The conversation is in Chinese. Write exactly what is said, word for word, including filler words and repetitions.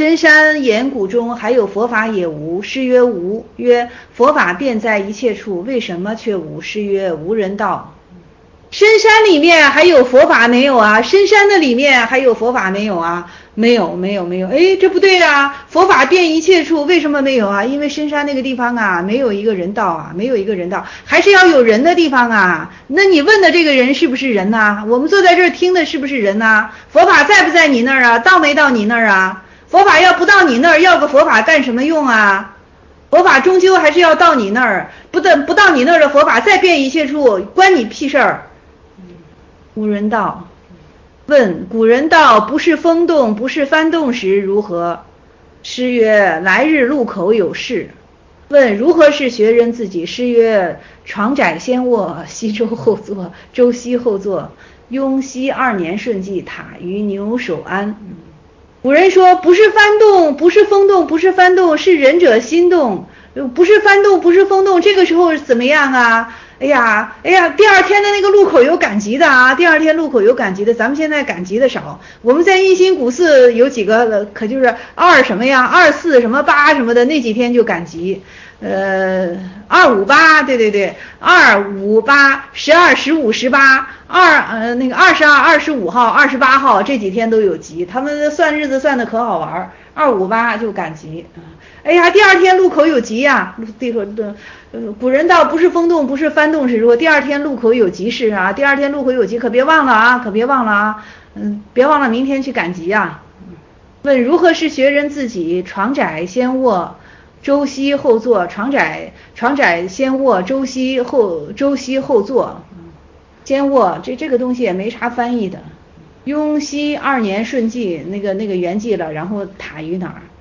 深山岩谷中还有佛法也无？师曰无。曰佛法遍在一切处，为什么却无？师曰无人道。深山里面还有佛法没有啊？深山的里面还有佛法没有啊？没有没有没有。哎，这不对啊，佛法遍一切处，为什么没有啊？因为深山那个地方啊，没有一个人道啊，没有一个人道，还是要有人的地方啊。那你问的这个人是不是人呐？我们坐在这儿听的是不是人呐？佛法在不在你那儿啊？到没到你那儿啊？佛法要不到你那儿，要个佛法干什么用啊？佛法终究还是要到你那儿，不到不到你那儿的佛法再遍一切处，关你屁事儿。无人道。问古人道不是风动不是翻动时如何？师曰来日路口有事。问如何是学人自己？师曰床窄先卧，西周后坐，周西后坐，雍熙二年顺继，塔于牛首安。古人说不是翻动不是风动不是翻动，是仁者心动，不是翻动不是风动，这个时候怎么样啊？哎呀哎呀，第二天的那个路口有赶集的啊，第二天路口有赶集的，咱们现在赶集的少。我们在印心古寺有几个可就是二什么呀，二四什么八什么的，那几天就赶集。呃，二五八，对对对，二五八，十二十五十八，二呃那个二十二、二十五号、二十八号这几天都有集，他们算日子算的可好玩，二五八就赶集。哎呀，第二天路口有集呀、啊，地口的，呃，古人道不是风动不是翻动时，如果第二天路口有集市啊，第二天路口有集，可别忘了啊，可别忘了啊，嗯，别忘了明天去赶集啊。问如何是学人自己？床窄先卧，周西后坐，床窄床窄先卧，周西后周西后坐，先卧这这个东西也没啥翻译的。雍熙二年顺继，那个那个圆寂了，然后塔于哪儿？